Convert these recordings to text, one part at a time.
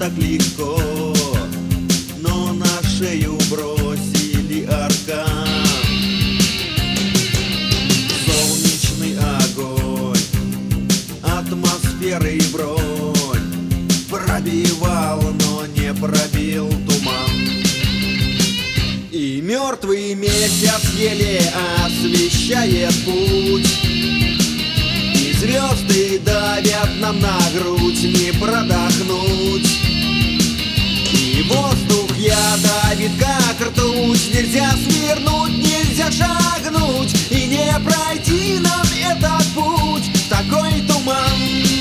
так легко, но на шею бросили аркан. Солнечный огонь, атмосферы и бронь пробивал, но не пробил туман. И мертвый месяц еле освещает путь, и звезды давят нам на грудь, не продохнуть. И воздух давит как ртуть, нельзя свернуть, нельзя шагнуть, и не пройти нам этот путь в такой туман.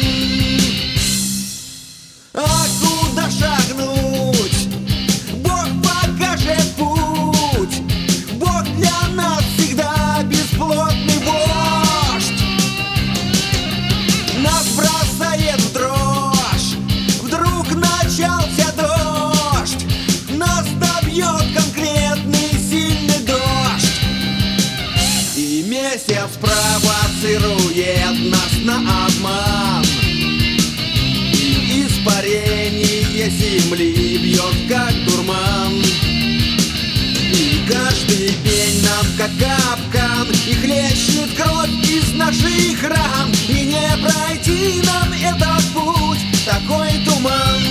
А куда шагнуть? Бог покажет путь. Бог для нас всегда бесплотный вождь. Нас бросает в дрожь, вдруг начался дождь. Нас добьет конкретный сильный дождь. И месяц провоцирует нас на обман. Испарение земли бьет как дурман. И каждый день нам как капкан, и хлещет кровь из наших ран. И не пройти нам этот путь, такой туман.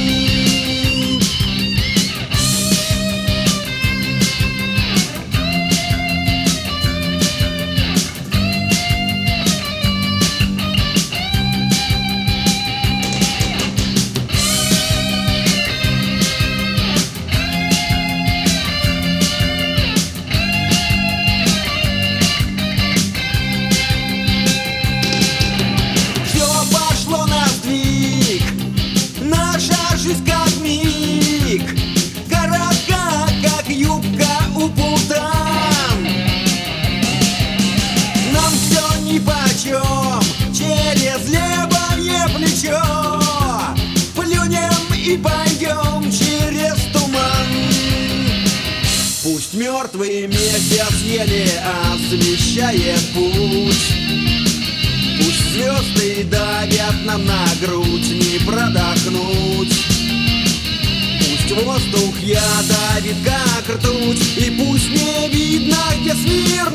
Жизнь как миг, коротка, как юбка у путан. Нам все нипочем, через левое плечо плюнем и пойдем через туман. Пусть мертвый месяц еле освещает путь, пусть звезды давят нам на грудь, не продохнуть. Пусть воздух давит как ртуть, и пусть не видно, где смерть.